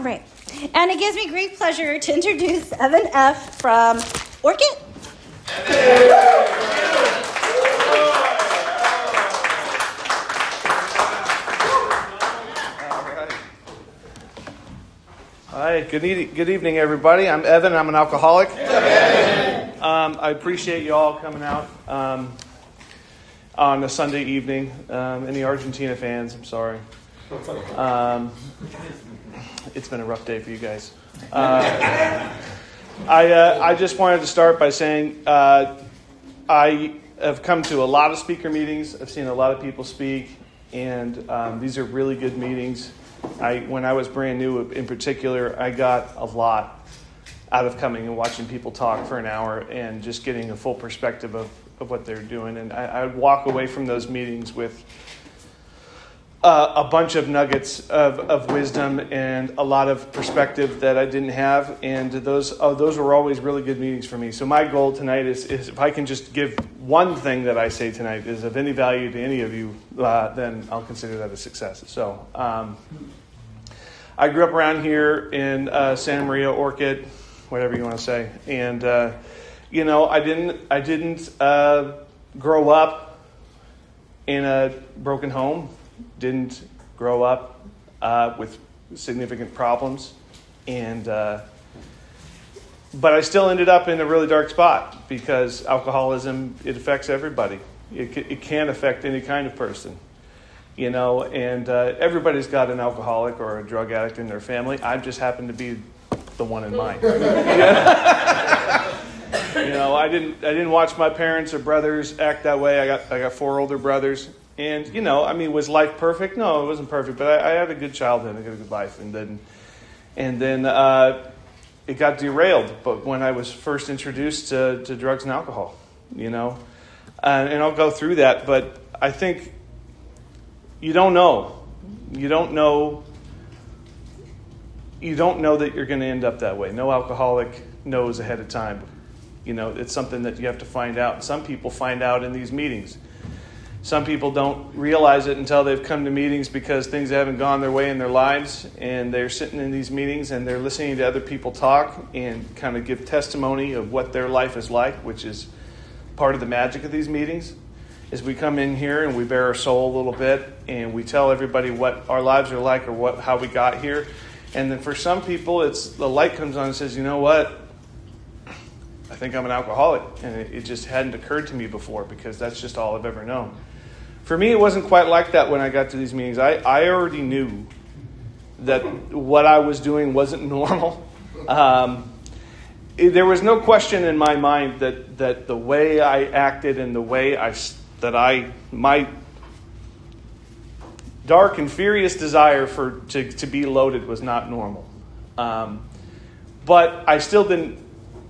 right. And it gives me great pleasure to introduce Evan F. from Orchid. Hi, good evening, everybody. I'm Evan. I'm an alcoholic. I appreciate you all coming out on a Sunday evening. Any Argentina fans? I'm sorry. It's been a rough day for you guys. I just wanted to start by saying I have come to a lot of speaker meetings. I've seen a lot of people speak, and these are really good meetings. When I was brand new, in particular, I got a lot out of coming and watching people talk for an hour and just getting a full perspective of what they're doing. And I would walk away from those meetings with a bunch of nuggets of wisdom and a lot of perspective that I didn't have. And those were always really good meetings for me. So my goal tonight is if I can just give one thing that I say tonight is of any value to any of you, then I'll consider that a success. So I grew up around here in Santa Maria, Orchid, whatever you want to say. And, I didn't grow up in a broken home. Didn't grow up with significant problems, but I still ended up in a really dark spot because alcoholism, it affects everybody. It can affect any kind of person, and everybody's got an alcoholic or a drug addict in their family. I just happen to be the one in mine. I didn't watch my parents or brothers act that way. I got 4 older brothers. And, was life perfect? No, it wasn't perfect, but I had a good childhood, I got a good life. And then it got derailed, but when I was first introduced to drugs and alcohol, and I'll go through that, but I think you don't know. You don't know that you're going to end up that way. No alcoholic knows ahead of time. It's something that you have to find out. Some people find out in these meetings. Some people don't realize it until they've come to meetings because things haven't gone their way in their lives, and they're sitting in these meetings and they're listening to other people talk and kind of give testimony of what their life is like, which is part of the magic of these meetings. Is we come in here and we bare our soul a little bit and we tell everybody what our lives are like or how we got here. And then for some people, it's the light comes on and says, you know what? I think I'm an alcoholic, and it just hadn't occurred to me before because that's just all I've ever known. For me, it wasn't quite like that when I got to these meetings. I already knew that what I was doing wasn't normal. There was no question in my mind that the way I acted and the way my dark and furious desire to be loaded was not normal. But I still didn't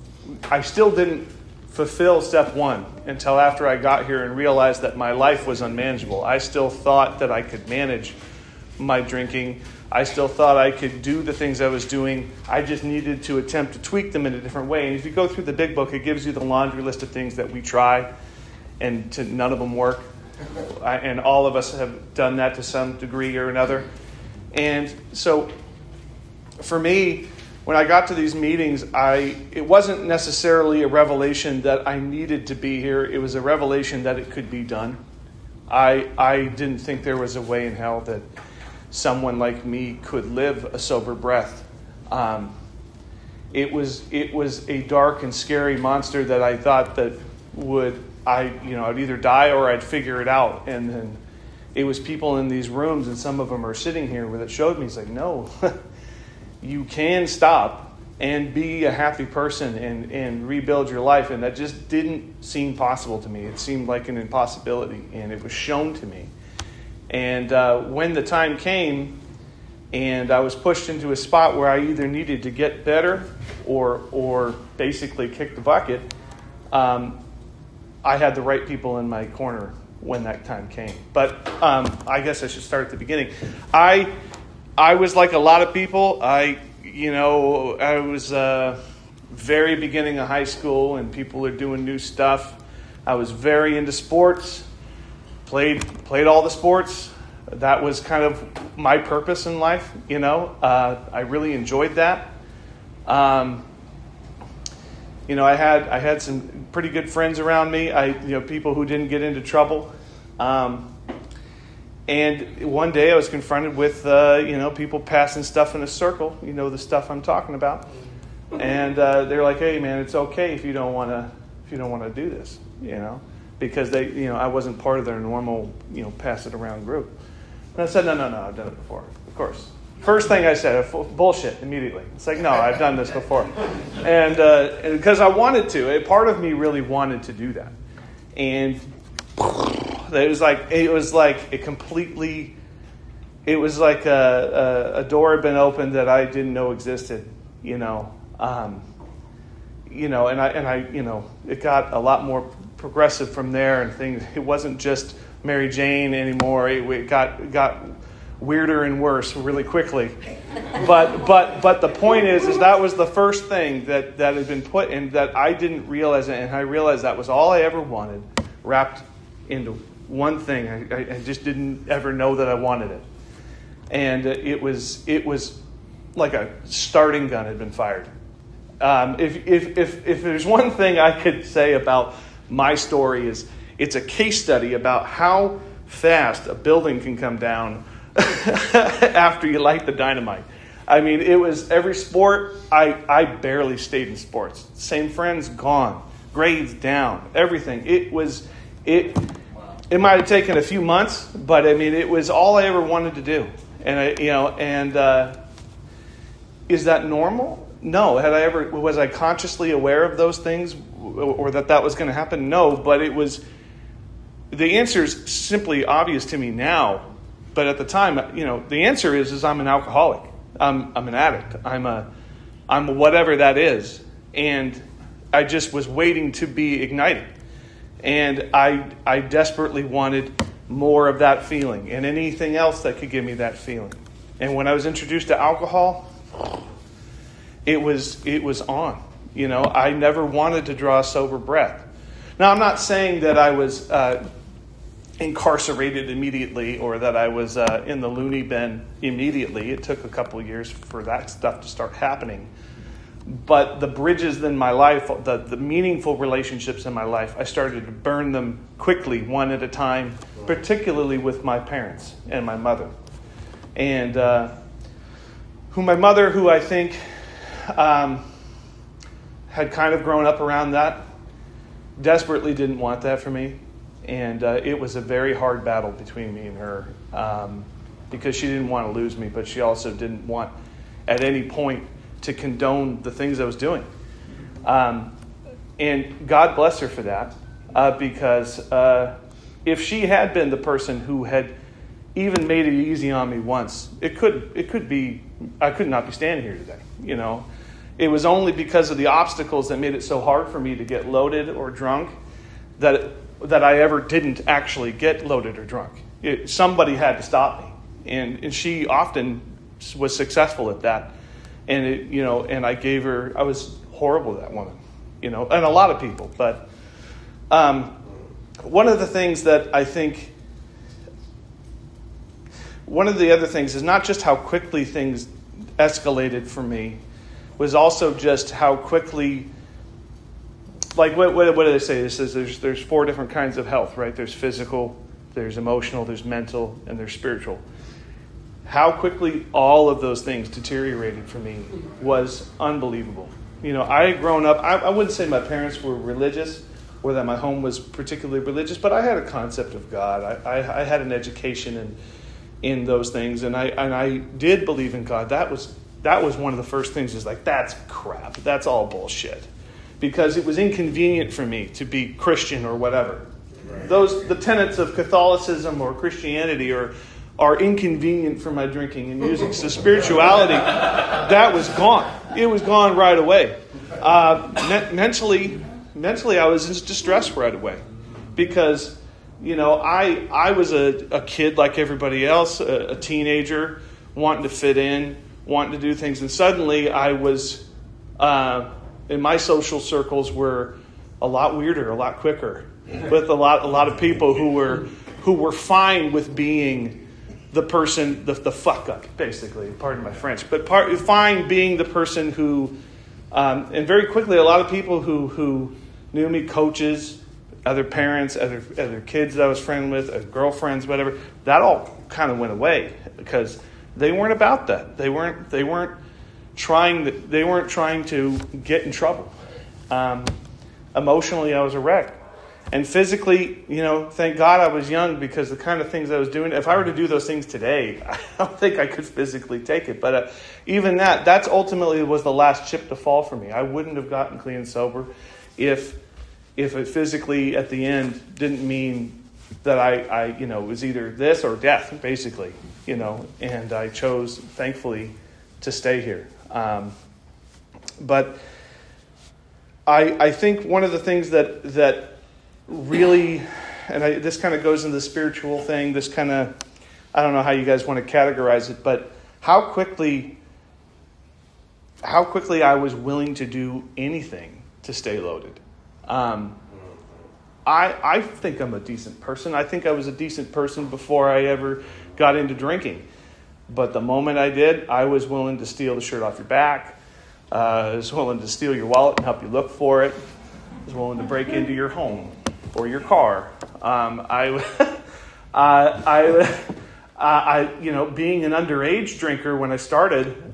fulfill step 1 until after I got here and realized that my life was unmanageable. I still thought that I could manage my drinking. I still thought I could do the things I was doing. I just needed to attempt to tweak them in a different way. And if you go through the big book, it gives you the laundry list of things that we try, and none of them work. And all of us have done that to some degree or another. And so for me, when I got to these meetings, it wasn't necessarily a revelation that I needed to be here. It was a revelation that it could be done. I didn't think there was a way in hell that someone like me could live a sober breath. It was a dark and scary monster that I thought that I'd either die or I'd figure it out. And then it was people in these rooms, and some of them are sitting here where it showed me, it's like, no. You can stop and be a happy person and rebuild your life. And that just didn't seem possible to me. It seemed like an impossibility, and it was shown to me. And when the time came and I was pushed into a spot where I either needed to get better or basically kick the bucket, I had the right people in my corner when that time came. But I guess I should start at the beginning. I was like a lot of people. I was very beginning of high school, and people are doing new stuff. I was very into sports. Played all the sports. That was kind of my purpose in life, I really enjoyed that. I had some pretty good friends around me. People who didn't get into trouble. And one day I was confronted with, people passing stuff in a circle. The stuff I'm talking about. And they're like, "Hey, man, it's okay if you don't want to do this, because they, I wasn't part of their normal, pass it around group." And I said, no, I've done it before, of course. First thing I said, bullshit, immediately. It's like, no, I've done this before. And because I wanted to, a part of me really wanted to do that. And it was like a door had been opened that I didn't know existed, and it got a lot more progressive from there, and things. It wasn't just Mary Jane anymore. It got weirder and worse really quickly. But the point is that was the first thing that had been put in that I didn't realize it, and I realized that was all I ever wanted, wrapped into one thing. I just didn't ever know that I wanted it, and it was like a starting gun had been fired. If there's one thing I could say about my story is it's a case study about how fast a building can come down after you light the dynamite. I mean, it was every sport. I barely stayed in sports. Same friends gone, grades down, everything. It might have taken a few months, but I mean, it was all I ever wanted to do. And is that normal? No. Was I consciously aware of those things or that was going to happen? No, but it was, the answer is simply obvious to me now. But at the time, the answer is I'm an alcoholic. I'm an addict. I'm whatever that is. And I just was waiting to be ignited. And I desperately wanted more of that feeling and anything else that could give me that feeling. And when I was introduced to alcohol, it was on. I never wanted to draw a sober breath. Now, I'm not saying that I was incarcerated immediately or that I was in the loony bin immediately. It took a couple of years for that stuff to start happening. But the bridges in my life, the meaningful relationships in my life, I started to burn them quickly, one at a time, particularly with my parents and my mother. And who I think had kind of grown up around that, desperately didn't want that for me. And it was a very hard battle between me and her because she didn't want to lose me, but she also didn't want at any point to condone the things I was doing. And God bless her for that, because if she had been the person who had even made it easy on me once, it could be, I could not be standing here today, It was only because of the obstacles that made it so hard for me to get loaded or drunk that I ever didn't actually get loaded or drunk. Somebody had to stop me. And she often was successful at that. And and I was horrible to that woman, and a lot of people. But one of the things that I think, one of the other things is not just how quickly things escalated for me, was also just how quickly, like what do they say? It says there's 4 different kinds of health, right? There's physical, there's emotional, there's mental, and there's spiritual. How quickly all of those things deteriorated for me was unbelievable. I had grown up, I wouldn't say my parents were religious or that my home was particularly religious, but I had a concept of God. I had an education in those things, and I did believe in God. That was one of the first things, is like, that's crap. That's all bullshit. Because it was inconvenient for me to be Christian or whatever. Right. The tenets of Catholicism or Christianity are inconvenient for my drinking and music. So spirituality, that was gone. It was gone right away. Mentally, I was in distress right away. Because, I was a kid like everybody else, a teenager, wanting to fit in, wanting to do things. And suddenly I was, in my social circles, were a lot weirder, a lot quicker, with a lot of people who were fine with being the person, the fuck up, basically. Pardon my French, but fine being the person who, and very quickly, a lot of people who knew me, coaches, other parents, other kids that I was friends with, girlfriends, whatever, that all kind of went away because they weren't about that. They weren't trying to get in trouble. Emotionally, I was a wreck. And physically, thank God I was young because the kind of things I was doing, if I were to do those things today, I don't think I could physically take it. But even that's ultimately was the last chip to fall for me. I wouldn't have gotten clean and sober if it physically at the end didn't mean that I was either this or death, basically, and I chose, thankfully, to stay here. But I think one of the things that really, and this kind of goes into the spiritual thing, this kind of, I don't know how you guys want to categorize it, but how quickly I was willing to do anything to stay loaded. I think I'm a decent person. I think I was a decent person before I ever got into drinking. But the moment I did, I was willing to steal the shirt off your back. I was willing to steal your wallet and help you look for it. I was willing to break into your home or your car. Being an underage drinker when I started,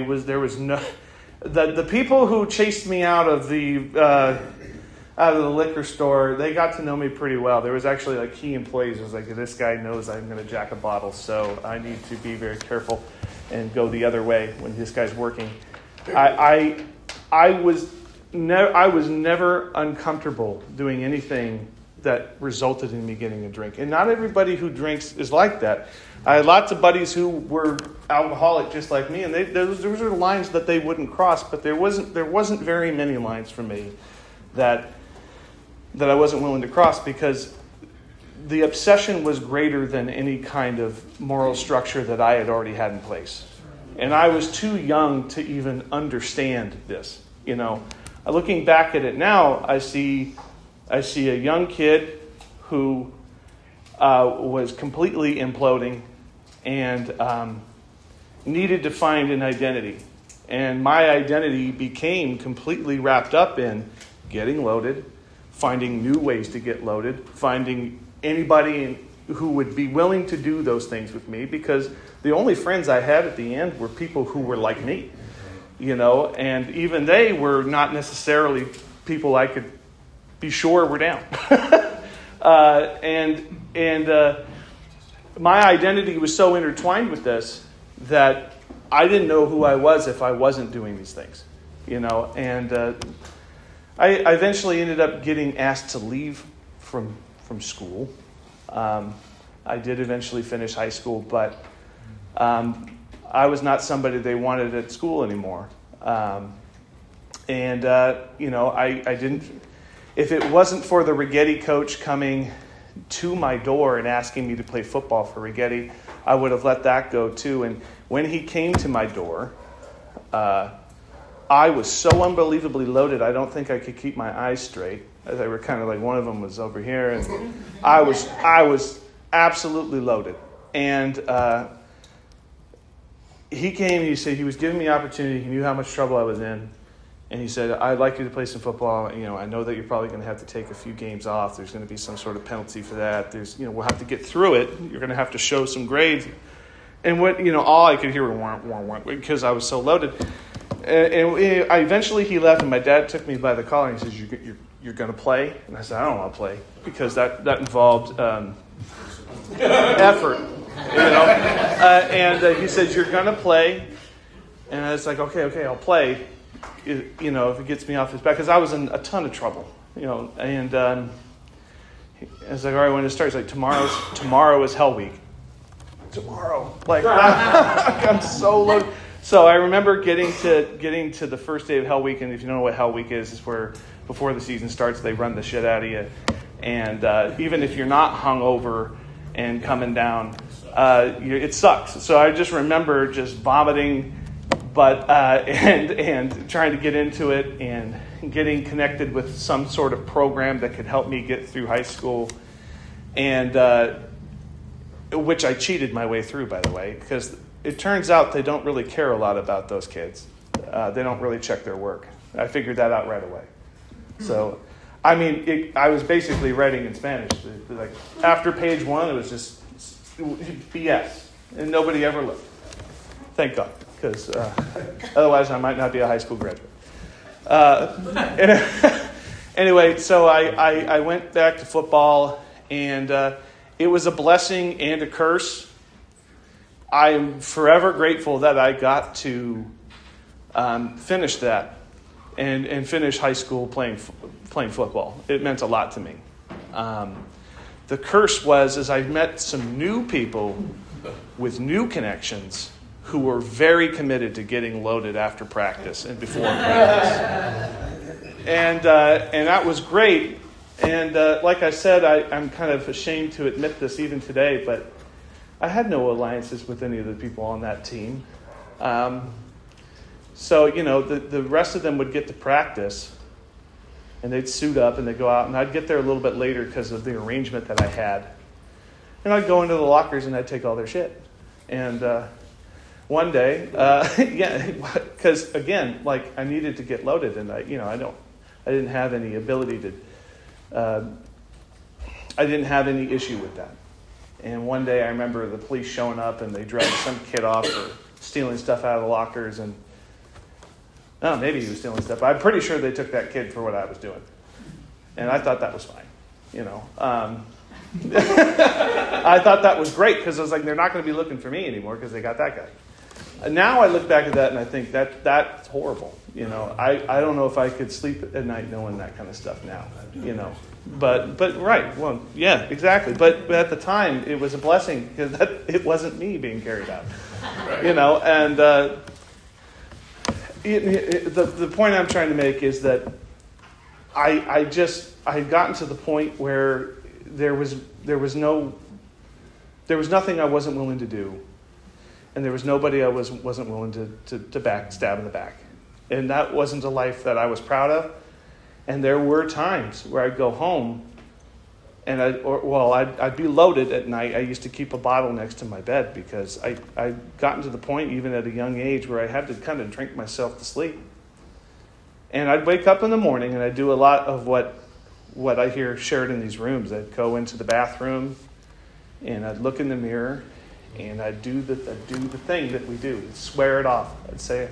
the people who chased me out of the liquor store, they got to know me pretty well. There was actually like key employees. It was like, this guy knows I'm going to jack a bottle, so I need to be very careful and go the other way when this guy's working. I was never uncomfortable doing anything that resulted in me getting a drink. And not everybody who drinks is like that. I had lots of buddies who were alcoholic just like me, and those were lines that they wouldn't cross, but there wasn't very many lines for me that I wasn't willing to cross because the obsession was greater than any kind of moral structure that I had already had in place. And I was too young to even understand this. Looking back at it now, I see a young kid who was completely imploding and needed to find an identity. And my identity became completely wrapped up in getting loaded, finding new ways to get loaded, finding anybody who would be willing to do those things with me, because the only friends I had at the end were people who were like me, and even they were not necessarily people I could be sure were down. My identity was so intertwined with this that I didn't know who I was if I wasn't doing these things, and I eventually ended up getting asked to leave from school. I did eventually finish high school, but I was not somebody they wanted at school anymore. I didn't. If it wasn't for the Rigetti coach coming to my door and asking me to play football for Rigetti, I would have let that go too. And when he came to my door, I was so unbelievably loaded, I don't think I could keep my eyes straight. They were kind of like, one of them was over here, and I was absolutely loaded. And he came, he said he was giving me opportunity, he knew how much trouble I was in, and he said, I'd like you to play some football. I know that you're probably going to have to take a few games off. There's going to be some sort of penalty for that. We'll have to get through it. You're going to have to show some grades. And all I could hear was wah, wah, wah, because I was so loaded. And eventually he left, and my dad took me by the collar and he says, you're going to play? And I said, I don't want to play, because that involved effort. And he says, you're going to play. And I was like, okay, I'll play, if it gets me off his back, because I was in a ton of trouble, And I was like, all right, when it starts, like tomorrow is Hell Week. Tomorrow, like I'm so loaded. So I remember getting to the first day of Hell Week, and if you don't know what Hell Week is where before the season starts, they run the shit out of you, and even if you're not hungover and coming down, it sucks. So I just remember just vomiting, but and trying to get into it and getting connected with some sort of program that could help me get through high school, and which I cheated my way through, by the way, because it turns out they don't really care a lot about those kids. They don't really check their work. I figured that out right away. So, I mean, I was basically writing in Spanish. Like after page 1, it was just BS, and nobody ever looked. Thank God, because otherwise I might not be a high school graduate. Anyway, so I went back to football, and it was a blessing and a curse. I am forever grateful that I got to finish that and finish high school playing football. It meant a lot to me. The curse was as I met some new people with new connections who were very committed to getting loaded after practice and before practice. And that was great. And like I said, I'm kind of ashamed to admit this even today, but I had no alliances with any of the people on that team. So, the rest of them would get to practice, and they'd suit up, and they'd go out, and I'd get there a little bit later because of the arrangement that I had. And I'd go into the lockers, and I'd take all their shit. And one day, because, again, like, I needed to get loaded, and I didn't have any ability to, I didn't have any issue with that. And one day I remember the police showing up and they dragged some kid off for stealing stuff out of the lockers. And maybe he was stealing stuff. But I'm pretty sure they took that kid for what I was doing. And I thought that was fine. I thought that was great because I was like, they're not going to be looking for me anymore because they got that guy. And now I look back at that and I think that's horrible. I don't know if I could sleep at night knowing that kind of stuff now. But right, well, yeah, exactly. But at the time, it was a blessing because it wasn't me being carried out. And the point I'm trying to make is that I had gotten to the point where there was nothing I wasn't willing to do, and there was nobody I wasn't willing to stab in the back, and that wasn't a life that I was proud of. And there were times where I'd go home and I'd be loaded at night. I used to keep a bottle next to my bed because I'd gotten to the point, even at a young age, where I had to kind of drink myself to sleep. And I'd wake up in the morning and I'd do a lot of what I hear shared in these rooms. I'd go into the bathroom and I'd look in the mirror and I'd do the thing that we do. I'd swear it off. I'd say,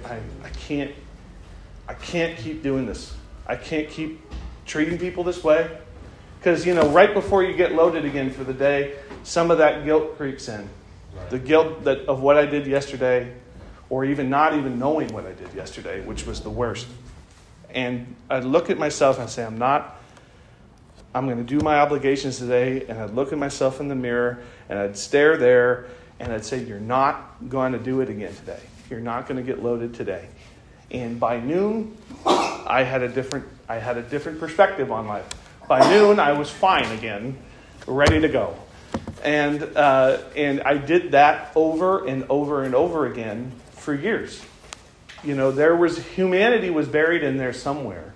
I can't keep doing this. I can't keep treating people this way. Because, right before you get loaded again for the day, some of that guilt creeps in. Right. The guilt of what I did yesterday, or even not even knowing what I did yesterday, which was the worst. And I'd look at myself and I'd say, I'm going to do my obligations today. And I'd look at myself in the mirror and I'd stare there and I'd say, you're not going to do it again today. You're not going to get loaded today. And by noon, I had a different perspective on life. By noon, I was fine again, ready to go. And I did that over and over and over again for years. Humanity was buried in there somewhere.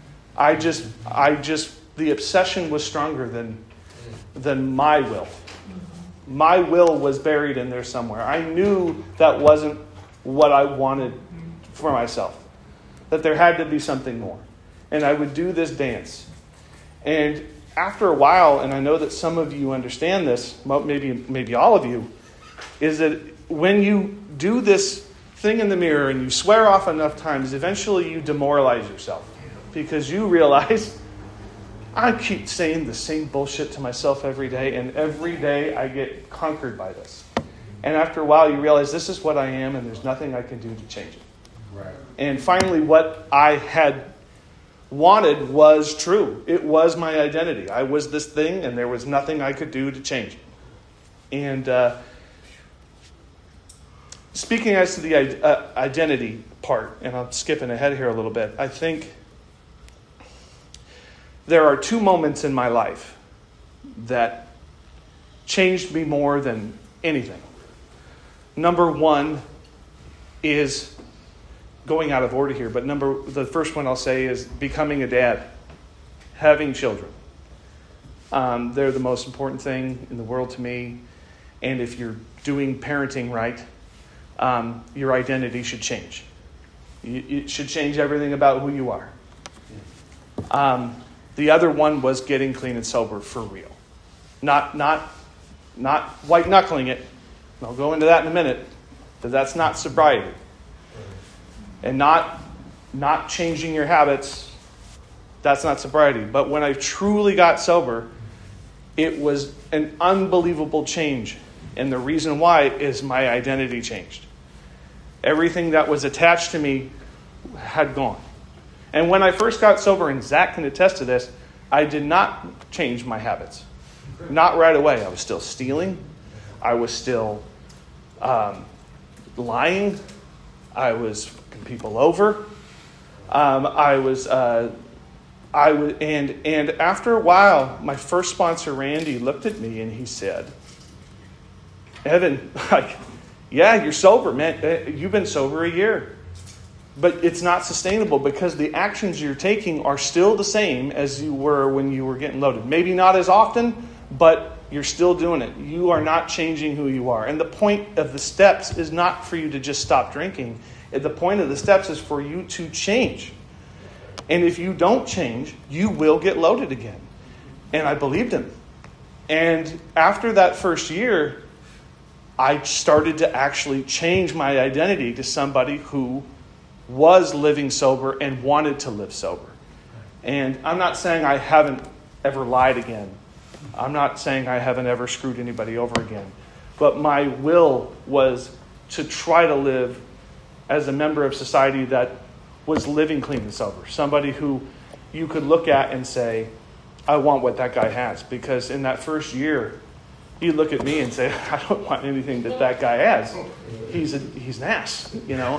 The obsession was stronger than my will. My will was buried in there somewhere. I knew that wasn't what I wanted for myself, that there had to be something more. And I would do this dance. And after a while, and I know that some of you understand this, maybe all of you, is that when you do this thing in the mirror and you swear off enough times, eventually you demoralize yourself because you realize, I keep saying the same bullshit to myself every day, and every day I get conquered by this. And after a while, you realize this is what I am, and there's nothing I can do to change it. Right. And finally, what I had wanted was true. It was my identity. I was this thing, and there was nothing I could do to change it. And speaking as to the identity part, and I'm skipping ahead here a little bit, I think there are two moments in my life that changed me more than anything. Number one is going out of order here, but the first one I'll say is becoming a dad, having children. They're the most important thing in the world to me, and if you're doing parenting right, your identity should change. It should change everything about who you are. The other one was getting clean and sober for real. Not white knuckling it. I'll go into that in a minute, but that's not sobriety. And not changing your habits, that's not sobriety. But when I truly got sober, it was an unbelievable change. And the reason why is my identity changed. Everything that was attached to me had gone. And when I first got sober, and Zach can attest to this, I did not change my habits. Not right away. I was still stealing. I was still lying. I was fucking people over. And after a while, my first sponsor, Randy, looked at me and he said, Evan, yeah, you're sober, man. You've been sober a year. But it's not sustainable because the actions you're taking are still the same as you were when you were getting loaded. Maybe not as often, but you're still doing it. You are not changing who you are. And the point of the steps is not for you to just stop drinking. The point of the steps is for you to change. And if you don't change, you will get loaded again. And I believed him. And after that first year, I started to actually change my identity to somebody who was living sober and wanted to live sober. And I'm not saying I haven't ever lied again. I'm not saying I haven't ever screwed anybody over again. But my will was to try to live as a member of society that was living clean and sober. Somebody who you could look at and say, I want what that guy has. Because in that first year, he'd look at me and say, I don't want anything that guy has. He's an ass, you know.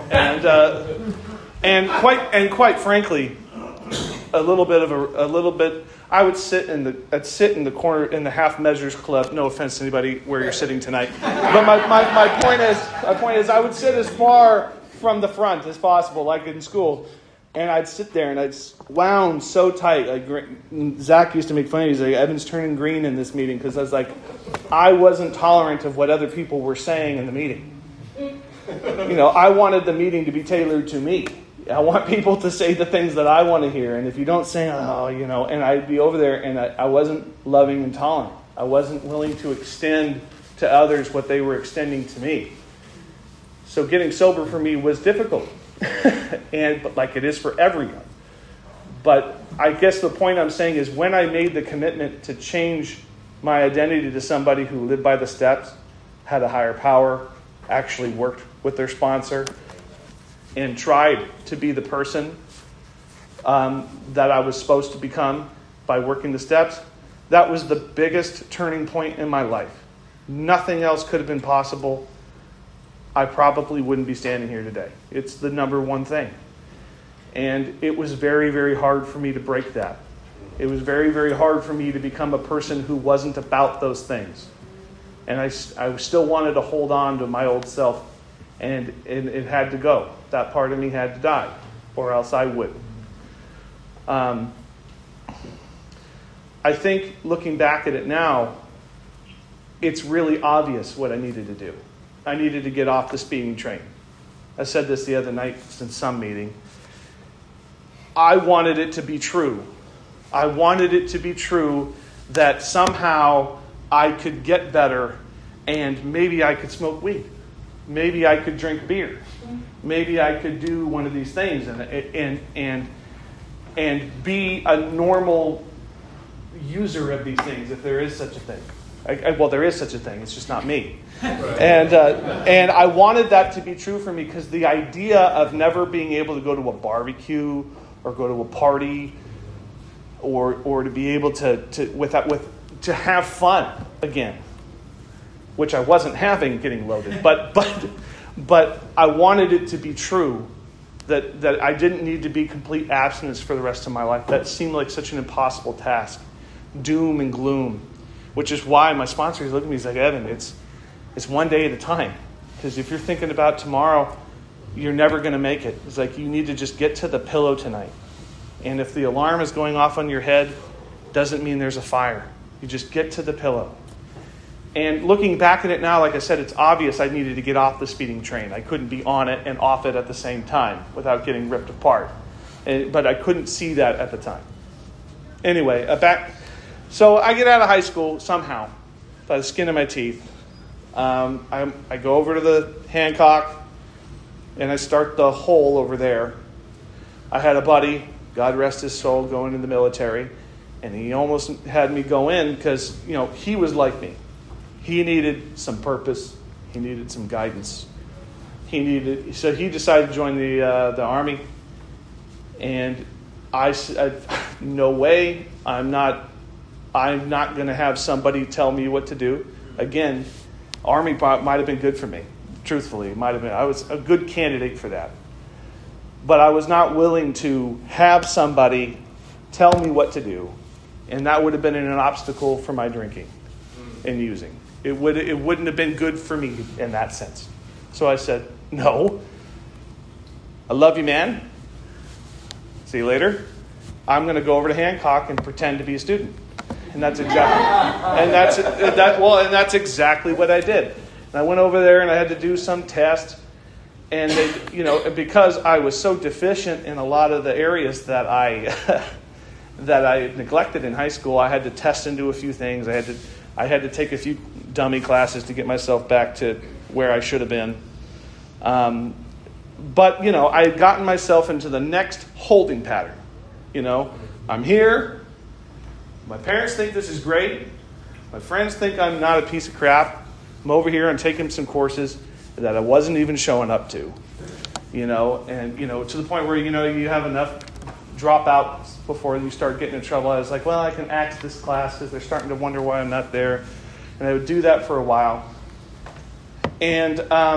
And quite frankly, a little bit. I would sit in the corner in the Half Measures Club. No offense to anybody where you're sitting tonight, but my point is I would sit as far from the front as possible, like in school. And I'd sit there and I'd wound so tight. Like Zach used to make fun of me. He's like, Evan's turning green in this meeting because I wasn't tolerant of what other people were saying in the meeting. You know, I wanted the meeting to be tailored to me. I want people to say the things that I want to hear. And if you don't say, and I'd be over there and I wasn't loving and tolerant. I wasn't willing to extend to others what they were extending to me. So getting sober for me was difficult. But like it is for everyone. But I guess the point I'm saying is when I made the commitment to change my identity to somebody who lived by the steps, had a higher power, actually worked with their sponsor, and tried to be the person that I was supposed to become by working the steps, that was the biggest turning point in my life. Nothing else could have been possible. I probably wouldn't be standing here today. It's the number one thing. And it was very, very hard for me to break that. It was very, very hard for me to become a person who wasn't about those things. And I still wanted to hold on to my old self. And it had to go. That part of me had to die. Or else I would. I think looking back at it now, it's really obvious what I needed to do. I needed to get off the speeding train. I said this the other night in some meeting. I wanted it to be true. I wanted it to be true that somehow I could get better and maybe I could smoke weed. Maybe I could drink beer. Maybe I could do one of these things and be a normal user of these things, if there is such a thing. Well, there is such a thing. It's just not me. And I wanted that to be true for me because the idea of never being able to go to a barbecue or go to a party or to be able to have fun again, which I wasn't having getting loaded, but I wanted it to be true that I didn't need to be complete abstinence for the rest of my life. That seemed like such an impossible task, doom and gloom. Which is why my sponsor is looking at me. He's like, Evan, it's one day at a time. Because if you're thinking about tomorrow, you're never going to make it. It's like you need to just get to the pillow tonight. And if the alarm is going off on your head, doesn't mean there's a fire. You just get to the pillow. And looking back at it now, like I said, it's obvious I needed to get off the speeding train. I couldn't be on it and off it at the same time without getting ripped apart. But I couldn't see that at the time. Anyway, so I get out of high school somehow, by the skin of my teeth. I go over to the Hancock, and I start the hole over there. I had a buddy, God rest his soul, going in the military, and he almost had me go in because, he was like me. He needed some purpose. He needed some guidance. So he decided to join the Army, and I said, no way, I'm not going to have somebody tell me what to do. Again, Army might have been good for me. Truthfully, it might have been. I was a good candidate for that. But I was not willing to have somebody tell me what to do, and that would have been an obstacle for my drinking and using. It wouldn't have been good for me in that sense. So I said, no. I love you, man. See you later. I'm going to go over to Hancock and pretend to be a student. And that's exactly what I did. And I went over there and I had to do some test. And because I was so deficient in a lot of the areas that I neglected in high school, I had to test into a few things. I had to take a few dummy classes to get myself back to where I should have been. But I had gotten myself into the next holding pattern. I'm here. My parents think this is great. My friends think I'm not a piece of crap. I'm over here and taking some courses that I wasn't even showing up to. And to the point where you have enough dropouts before you start getting in trouble. I was like, well, I can axe this class because they're starting to wonder why I'm not there. And I would do that for a while. And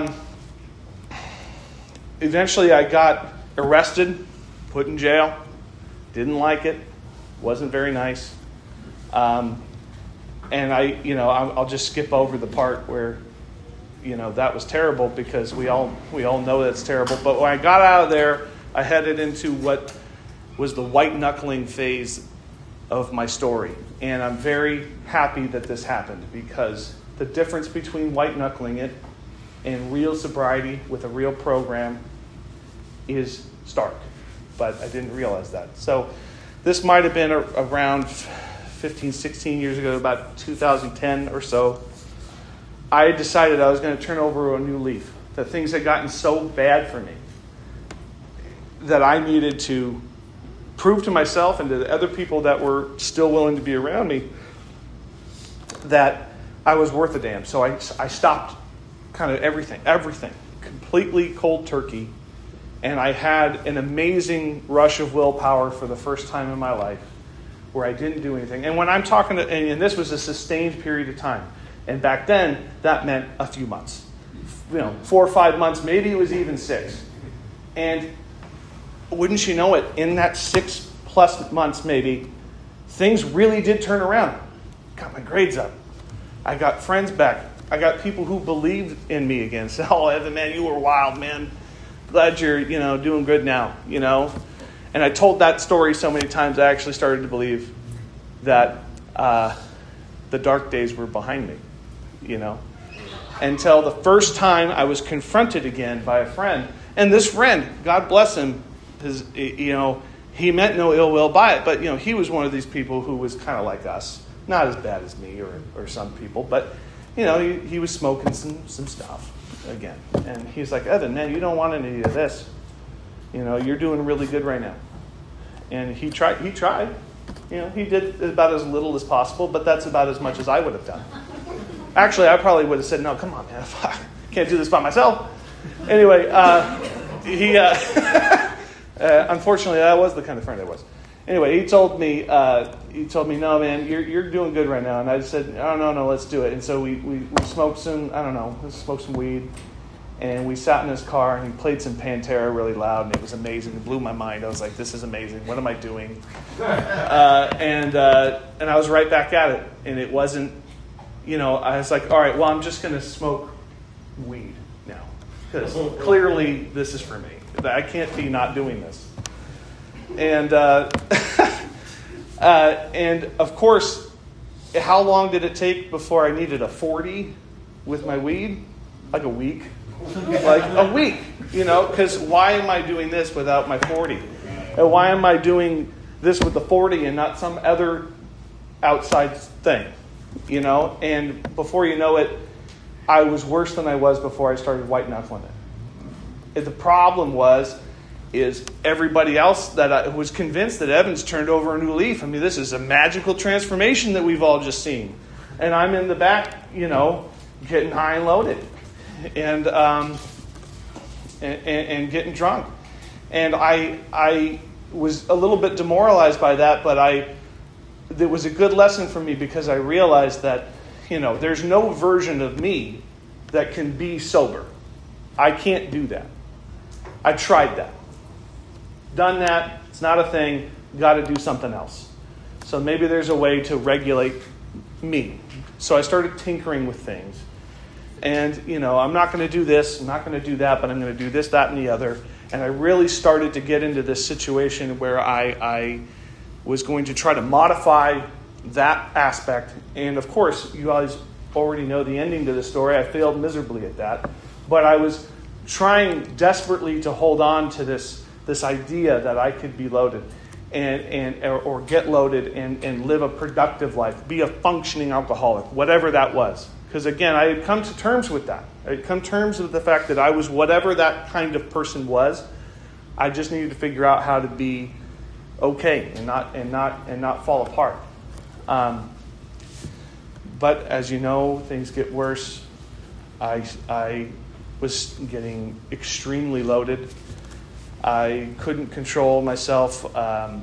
eventually I got arrested, put in jail. Didn't like it. Wasn't very nice. And I'll just skip over the part where, that was terrible because we all know that's terrible. But when I got out of there, I headed into what was the white knuckling phase of my story. And I'm very happy that this happened because the difference between white knuckling it and real sobriety with a real program is stark. But I didn't realize that. So this might have been around 15, 16 years ago, about 2010 or so. I decided I was going to turn over a new leaf. That things had gotten so bad for me that I needed to prove to myself and to the other people that were still willing to be around me that I was worth a damn. So I stopped kind of everything, completely cold turkey. And I had an amazing rush of willpower for the first time in my life where I didn't do anything. And when I'm talking and this was a sustained period of time. And back then, that meant a few months. 4 or 5 months, maybe it was even 6. And wouldn't you know it, in that 6+ months maybe, things really did turn around. Got my grades up. I got friends back. I got people who believed in me again. Said, oh, Evan, man, you were wild, man. Glad you're, doing good now, And I told that story so many times, I actually started to believe that the dark days were behind me, Until the first time I was confronted again by a friend. And this friend, God bless him, he meant no ill will by it. But, he was one of these people who was kind of like us. Not as bad as me or some people, but, he was smoking some stuff. Again. And he's like, Evan, man, you don't want any of this. You're doing really good right now. And he tried. He did about as little as possible, but that's about as much as I would have done. Actually, I probably would have said, no, come on, man. I can't do this by myself. Anyway, unfortunately, that was the kind of friend I was. Anyway, he told me, no, man, you're doing good right now. And I said, oh, no, let's do it. And so we smoked some weed. And we sat in his car and he played some Pantera really loud. And it was amazing. It blew my mind. I was like, this is amazing. What am I doing? And I was right back at it. And it wasn't, I was like, all right, well, I'm just going to smoke weed now. Because clearly this is for me. I can't be not doing this. And of course, how long did it take before I needed a 40 with my weed? Like a week. Like a week, because why am I doing this without my 40? And why am I doing this with the 40 and not some other outside thing? And before you know it, I was worse than I was before I started white knuckling it. And the problem is everybody else that I was convinced that Evan's turned over a new leaf. I mean, this is a magical transformation that we've all just seen. And I'm in the back, getting high and loaded and getting drunk. And I was a little bit demoralized by that, but it was a good lesson for me because I realized that, there's no version of me that can be sober. I can't do that. I tried that. Done that. It's not a thing. Got to do something else. So maybe there's a way to regulate me. So I started tinkering with things. And, I'm not going to do this. I'm not going to do that. But I'm going to do this, that, and the other. And I really started to get into this situation where I was going to try to modify that aspect. And, of course, you guys already know the ending to the story. I failed miserably at that. But I was trying desperately to hold on to this idea that I could be loaded or get loaded and live a productive life, be a functioning alcoholic, whatever that was. Because again, I had come to terms with that. I had come to terms with the fact that I was whatever that kind of person was. I just needed to figure out how to be okay and not fall apart. But as you know, things get worse. I was getting extremely loaded. I couldn't control myself. A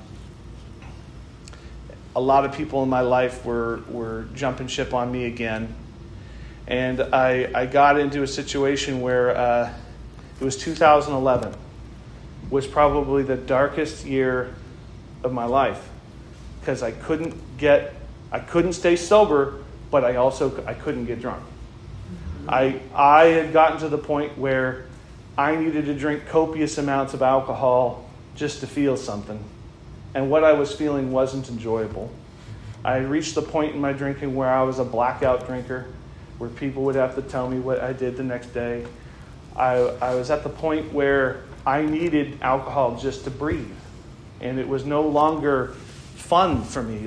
lot of people in my life were jumping ship on me again. And I got into a situation where it was 2011, was probably the darkest year of my life because I couldn't stay sober, but I couldn't get drunk. I had gotten to the point where I needed to drink copious amounts of alcohol just to feel something. And what I was feeling wasn't enjoyable. I had reached the point in my drinking where I was a blackout drinker, where people would have to tell me what I did the next day. I was at the point where I needed alcohol just to breathe. And it was no longer fun for me.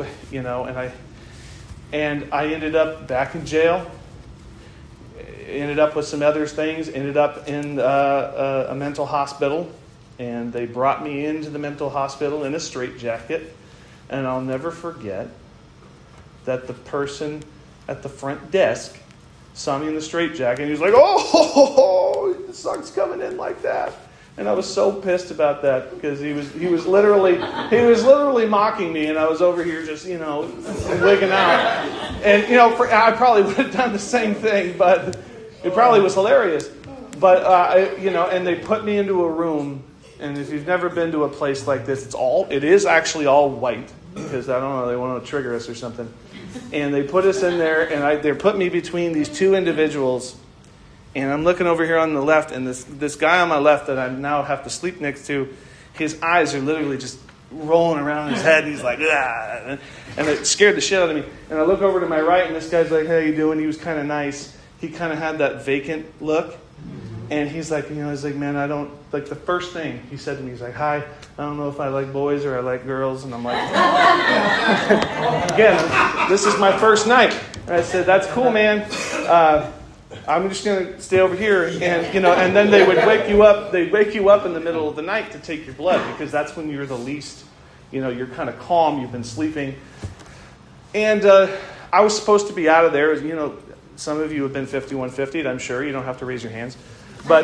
And I ended up back in jail. Ended up with some other things, ended up in a mental hospital, and they brought me into the mental hospital in a straitjacket. And I'll never forget that the person at the front desk saw me in the straitjacket, and he was like, "Oh, the sun's coming in like that." And I was so pissed about that because he was literally mocking me, and I was over here just wigging out. And I probably would have done the same thing, but it probably was hilarious. But and they put me into a room, and if you've never been to a place like this, it is actually all white because I don't know, they want to trigger us or something. And they put us in there, and they put me between these two individuals. And I'm looking over here on the left, and this guy on my left that I now have to sleep next to, his eyes are literally just rolling around in his head, and he's like, ah, and it scared the shit out of me. And I look over to my right, and this guy's like, "How you doing?" He was kind of nice. He kind of had that vacant look. And he's like, "Man, I don't," like the first thing he said to me, he's like, "Hi, I don't know if I like boys or I like girls." And I'm like, again, this is my first night. And I said, "That's cool, man. I'm just going to stay over here." And, and then they would wake you up. They'd wake you up in the middle of the night to take your blood because that's when you're the least, you're kind of calm. You've been sleeping. And I was supposed to be out of there. Some of you have been 5150'd, I'm sure. You don't have to raise your hands. But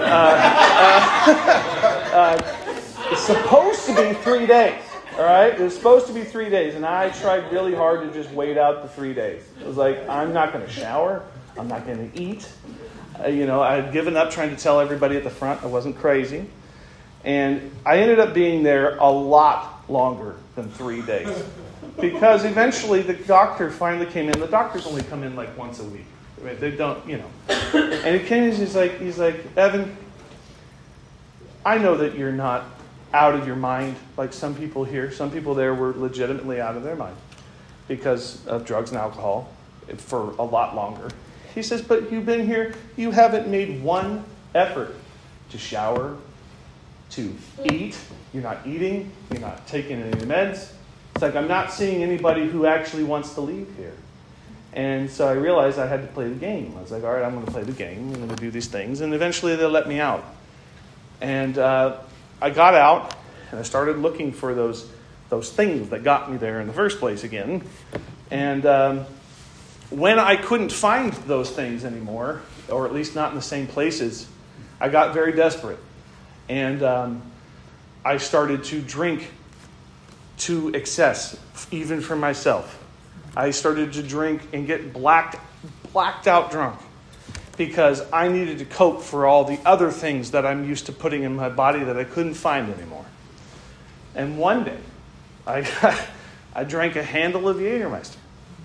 it's supposed to be 3 days, all right? It was supposed to be 3 days, and I tried really hard to just wait out the 3 days. It was like, I'm not going to shower. I'm not going to eat. I had given up trying to tell everybody at the front I wasn't crazy. And I ended up being there a lot longer than 3 days. Because eventually the doctor finally came in. The doctors only come in like once a week. Right? They don't, And he came in, he's like, "Evan, I know that you're not out of your mind like some people here. Some people there were legitimately out of their mind. because of drugs and alcohol for a lot longer. He says, but you've been here, you haven't made one effort to shower, to eat. You're not eating, you're not taking any meds. It's like, I'm not seeing anybody who actually wants to leave here. And so I realized I had to play the game. I was like, all right, I'm going to play the game. I'm going to do these things. And eventually they'll let me out. And I got out, and I started looking for those things that got me there in the first place again. And when I couldn't find those things anymore, or at least not in the same places, I got very desperate. And I started to drink to excess, even for myself. I started to drink and get blacked out drunk because I needed to cope for all the other things that I'm used to putting in my body that I couldn't find anymore. And one day, I drank a handle of Jägermeister,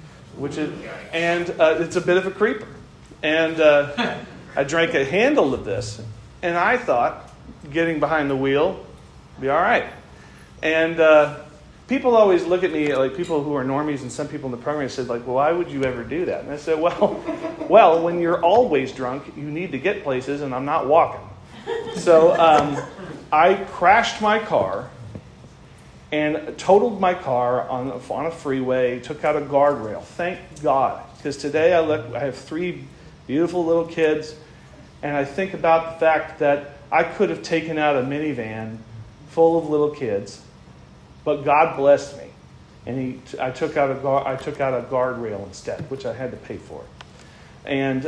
it's a bit of a creeper. And I drank a handle of this, and I thought getting behind the wheel would be all right. And people always look at me, like people who are normies, and some people in the program said, like, well, why would you ever do that? And I said, well, when you're always drunk, you need to get places, and I'm not walking. So I crashed my car and totaled my car on a freeway, took out a guardrail. Thank God, because today I have 3 beautiful little kids, and I think about the fact that I could have taken out a minivan full of little kids, but God blessed me, and I took out a guardrail instead, which I had to pay for. And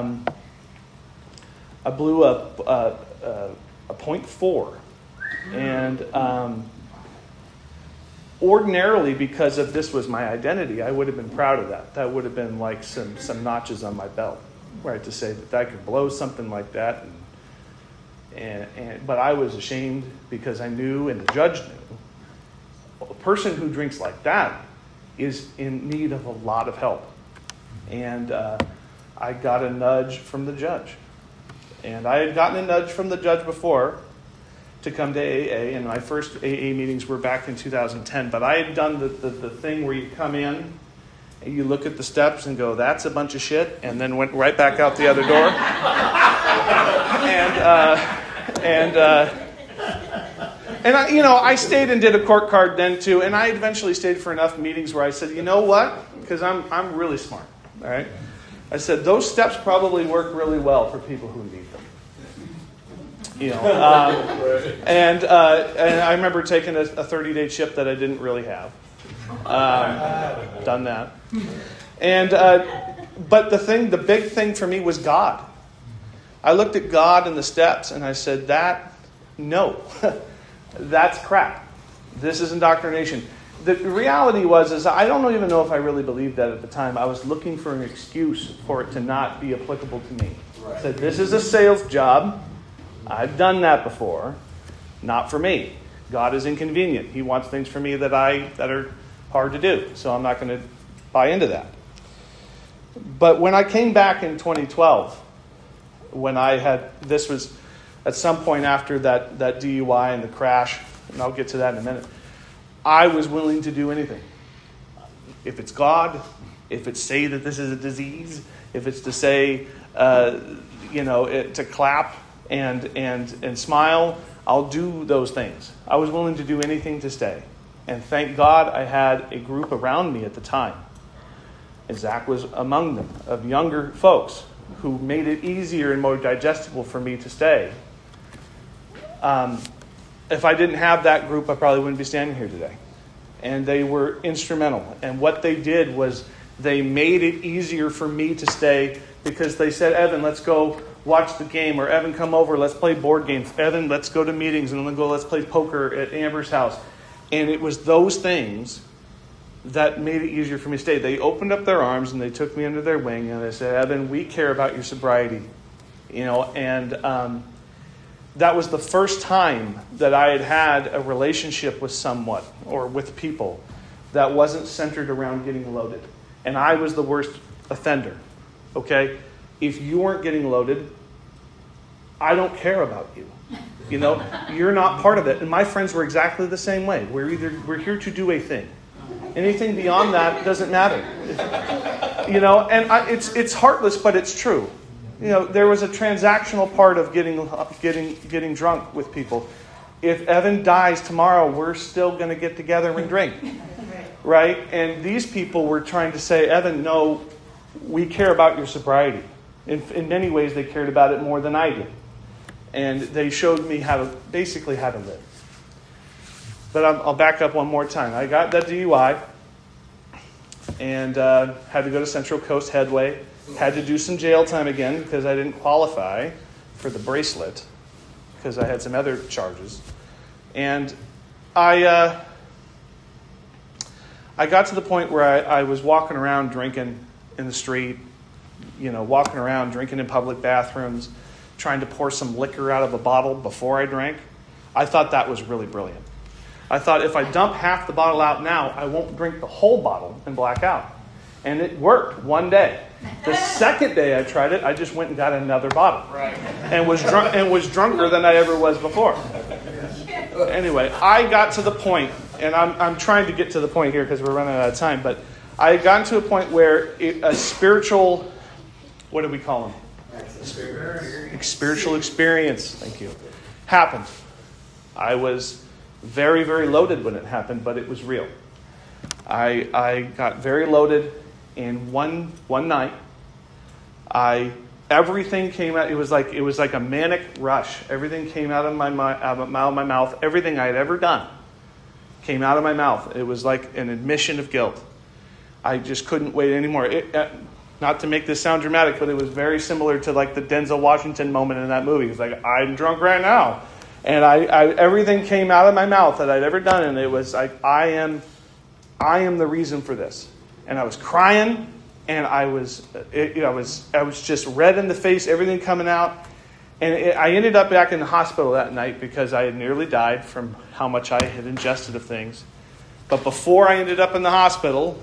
I blew up a .4, and ordinarily, because of this was my identity, I would have been proud of that. That would have been like some notches on my belt, right, to say that I could blow something like that. But I was ashamed because I knew, and the judge knew, a person who drinks like that is in need of a lot of help. And I got a nudge from the judge. And I had gotten a nudge from the judge before to come to AA, and my first AA meetings were back in 2010. But I had done the thing where you come in and you look at the steps and go, that's a bunch of shit, and then went right back out the other door. And I stayed and did a court card then too, and I eventually stayed for enough meetings where I said, you know what? Because I'm really smart, all right? I said, those steps probably work really well for people who need them. And I remember taking a 30-day chip that I didn't really have. Done that. And but the big thing for me was God. I looked at God and the steps, and I said, no, that's crap. This is indoctrination. The reality was I don't even know if I really believed that at the time. I was looking for an excuse for it to not be applicable to me. Right. I said, this is a sales job. I've done that before. Not for me. God is inconvenient. He wants things for me that are hard to do. So I'm not going to buy into that. But when I came back in 2012, this was at some point after that DUI and the crash, and I'll get to that in a minute, I was willing to do anything. If it's God, if it's say that this is a disease, if it's to say, to clap and smile, I'll do those things. I was willing to do anything to stay. And thank God I had a group around me at the time. And Zach was among them, of younger folks who made it easier and more digestible for me to stay. If I didn't have that group, I probably wouldn't be standing here today. And they were instrumental. And what they did was they made it easier for me to stay because they said, Evan, let's go watch the game. Or Evan, come over, let's play board games. Evan, let's go to meetings and then let's play poker at Amber's house. And it was those things that made it easier for me to stay. They opened up their arms and they took me under their wing and they said, Evan, we care about your sobriety. That was the first time that I had had a relationship with someone or with people that wasn't centered around getting loaded. And I was the worst offender, okay? If you weren't getting loaded, I don't care about you. You're not part of it. And my friends were exactly the same way. We're here to do a thing. Anything beyond that doesn't matter. It's heartless, but it's true. There was a transactional part of getting drunk with people. If Evan dies tomorrow, we're still going to get together and drink. Right? And these people were trying to say, Evan, no, we care about your sobriety. In many ways, they cared about it more than I did. And they showed me how to live. But I'll back up one more time. I got that DUI and had to go to Central Coast Headway. Had to do some jail time again because I didn't qualify for the bracelet because I had some other charges. And I got to the point where I was walking around drinking in the street, walking around drinking in public bathrooms, trying to pour some liquor out of a bottle before I drank. I thought that was really brilliant. I thought if I dump half the bottle out now, I won't drink the whole bottle and black out. And it worked one day. The second day I tried it, I just went and got another bottle. Right. And was drunker than I ever was before. Anyway, I got to the point, and I'm trying to get to the point here because we're running out of time, but I had gotten to a point where a spiritual, what do we call them? Spiritual experience, thank you, happened. I was very, very loaded when it happened, but it was real. I got very loaded, and one night, everything came out. It was like a manic rush. Everything came out of my mouth. Everything I had ever done came out of my mouth. It was like an admission of guilt. I just couldn't wait anymore. Not to make this sound dramatic, but it was very similar to like the Denzel Washington moment in that movie. It's like, I'm drunk right now. And everything came out of my mouth that I'd ever done, and it was like, I am the reason for this. And I was crying, and I was just red in the face, everything coming out. And I ended up back in the hospital that night because I had nearly died from how much I had ingested of things. But before I ended up in the hospital,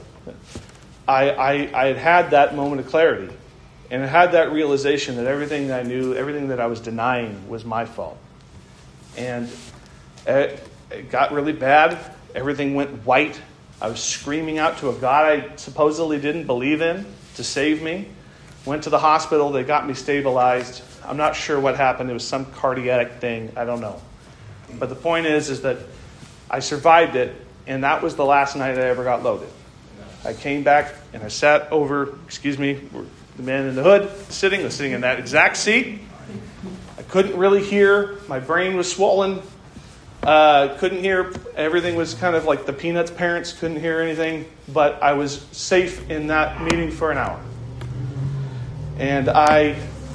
I had that moment of clarity. And I had that realization that everything that I knew, everything that I was denying was my fault. And it got really bad. Everything went white. I was screaming out to a God I supposedly didn't believe in to save me. Went to the hospital. They got me stabilized. I'm not sure what happened. It was some cardiac thing. I don't know. But the point is that I survived it, and that was the last night I ever got loaded. I came back, and I sat over, the man in the hood was sitting in that exact seat. I couldn't really hear. My brain was swollen. Couldn't hear. Everything was kind of like the Peanuts parents couldn't hear anything. But I was safe in that meeting for an hour. And I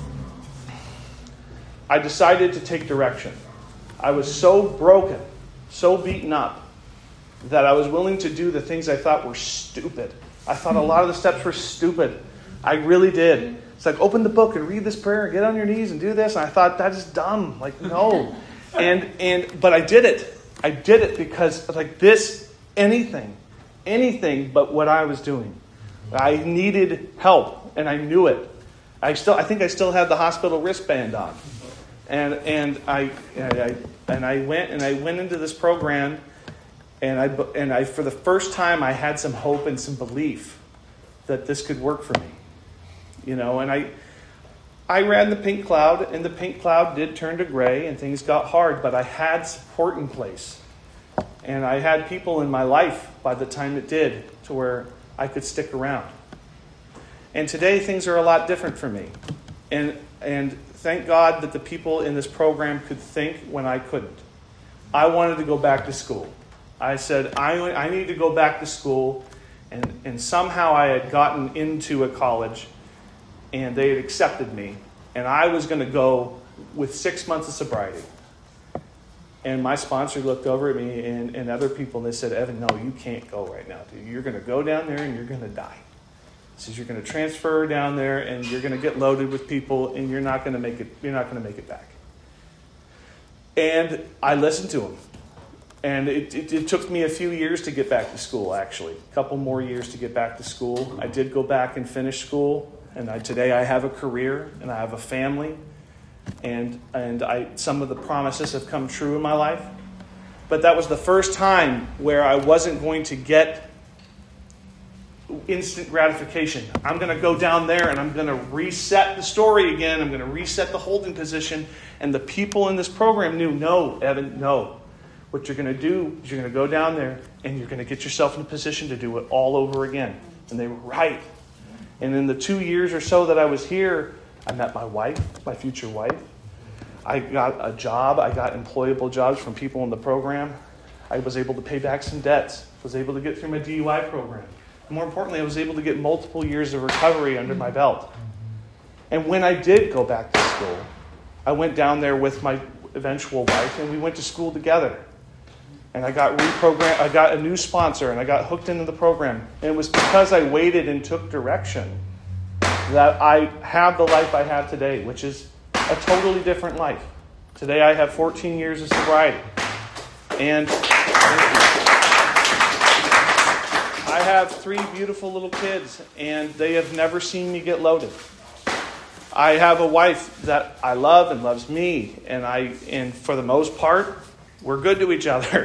decided to take direction. I was so broken, so beaten up, that I was willing to do the things I thought were stupid. I thought a lot of the steps were stupid. I really did. It's like, open the book and read this prayer and get on your knees and do this. And I thought, that is dumb. Like, no. But I did it. I did it because like this, anything but what I was doing. I needed help, and I knew it. I think I still had the hospital wristband on. And I went into this program, and I for the first time I had some hope and some belief that this could work for me. And I ran the pink cloud, and the pink cloud did turn to gray, and things got hard, but I had support in place. And I had people in my life by the time it did to where I could stick around. And today things are a lot different for me. And thank God that the people in this program could think when I couldn't. I wanted to go back to school. I said, I need to go back to school. And somehow I had gotten into a college, and they had accepted me. And I was going to go with 6 months of sobriety. And my sponsor looked over at me and other people, and they said, Evan, no, you can't go right now, dude. You're going to go down there and you're going to die. He says, you're going to transfer down there and you're going to get loaded with people, and you're not going to make it back. And I listened to him. And it took me a few years to get back to school, actually. A couple more years to get back to school. I did go back and finish school. And today I have a career and I have a family. And some of the promises have come true in my life. But that was the first time where I wasn't going to get instant gratification. I'm going to go down there and I'm going to reset the story again. I'm going to reset the holding position. And the people in this program knew, no, Evan, no. What you're going to do is you're going to go down there and you're going to get yourself in a position to do it all over again. And they were right. And in the 2 years or so that I was here, I met my wife, my future wife. I got a job. I got employable jobs from people in the program. I was able to pay back some debts. I was able to get through my DUI program. And more importantly, I was able to get multiple years of recovery under my belt. And when I did go back to school, I went down there with my eventual wife, and we went to school together. And I got reprogrammed. I got a new sponsor, and I got hooked into the program. And it was because I waited and took direction that I have the life I have today, which is a totally different life. Today I have 14 years of sobriety. And I have 3 beautiful little kids, and they have never seen me get loaded. I have a wife that I love and loves me, and for the most part, we're good to each other.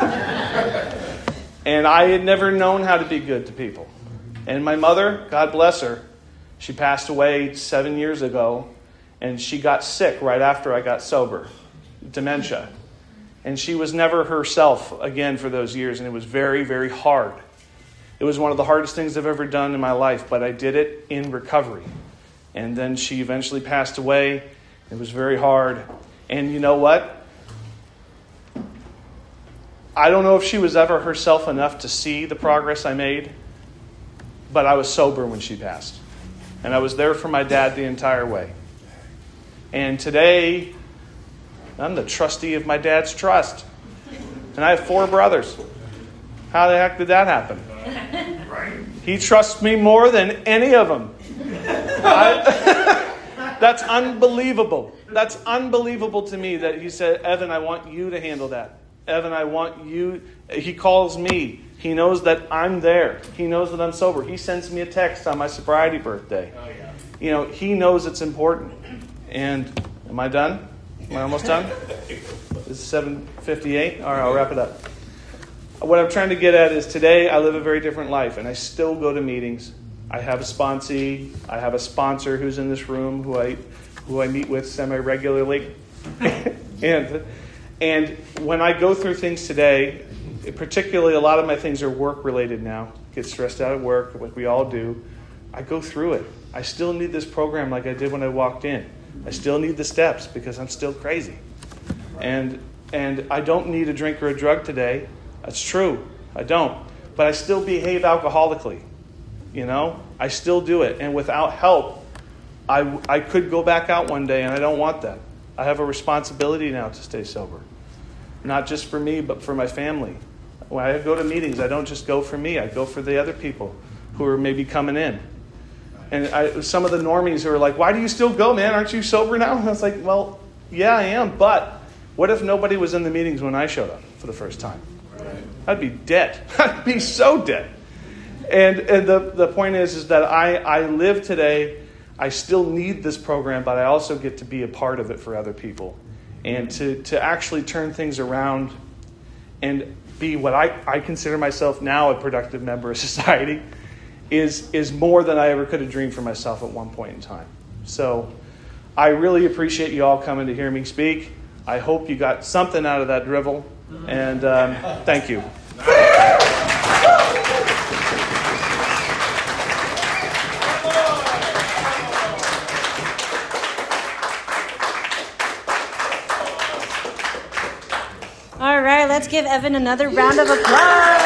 And I had never known how to be good to people. And my mother, God bless her, she passed away 7 years ago, and she got sick right after I got sober, dementia. And she was never herself again for those years, and it was very, very hard. It was one of the hardest things I've ever done in my life, but I did it in recovery. And then she eventually passed away. It was very hard. And you know what? I don't know if she was ever herself enough to see the progress I made, but I was sober when she passed. And I was there for my dad the entire way. And today, I'm the trustee of my dad's trust. And I have 4 brothers. How the heck did that happen? He trusts me more than any of them. That's unbelievable. That's unbelievable to me that he said, Evan, I want you to handle that. Evan, I want you. He calls me. He knows that I'm there. He knows that I'm sober. He sends me a text on my sobriety birthday. Oh, yeah. You know, he knows it's important. And am I done? Am I almost done? It's 7:58. All right, I'll wrap it up. What I'm trying to get at is today I live a very different life, and I still go to meetings. I have a sponsee. I have a sponsor who's in this room who I meet with semi-regularly. And when I go through things today, particularly a lot of my things are work-related now. Get stressed out at work, like we all do. I go through it. I still need this program like I did when I walked in. I still need the steps because I'm still crazy. And I don't need a drink or a drug today. That's true. I don't. But I still behave alcoholically. You know? I still do it. And without help, I could go back out one day, and I don't want that. I have a responsibility now to stay sober. Not just for me, but for my family. When I go to meetings, I don't just go for me. I go for the other people who are maybe coming in. And some of the normies who are like, why do you still go, man? Aren't you sober now? And I was like, well, yeah, I am. But what if nobody was in the meetings when I showed up for the first time? I'd be dead. I'd be so dead. And the point is that I live today. I still need this program, but I also get to be a part of it for other people. And to actually turn things around and be what I consider myself now a productive member of society is more than I ever could have dreamed for myself at one point in time. So I really appreciate you all coming to hear me speak. I hope you got something out of that drivel. And thank you. All right, let's give Evan another round of applause.